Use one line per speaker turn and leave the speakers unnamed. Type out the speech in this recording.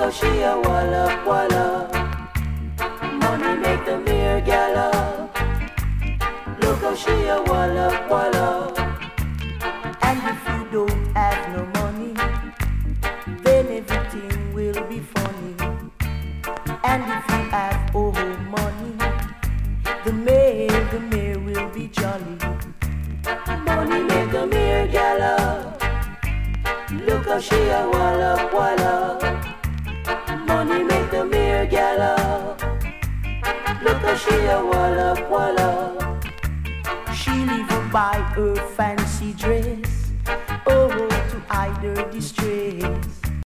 how she a wallop wallop. Money make the mere gallop. Look how she a wallop wallop.
And if you don't have no money, then everything will be funny. And if you have money, the mayor will be jolly.
Money make the mere gallop. Look how she a wallop wallop. Money make the mere gallop. Look how she a wallop wallop.
She live by her fancy dress, oh, to hide her distress.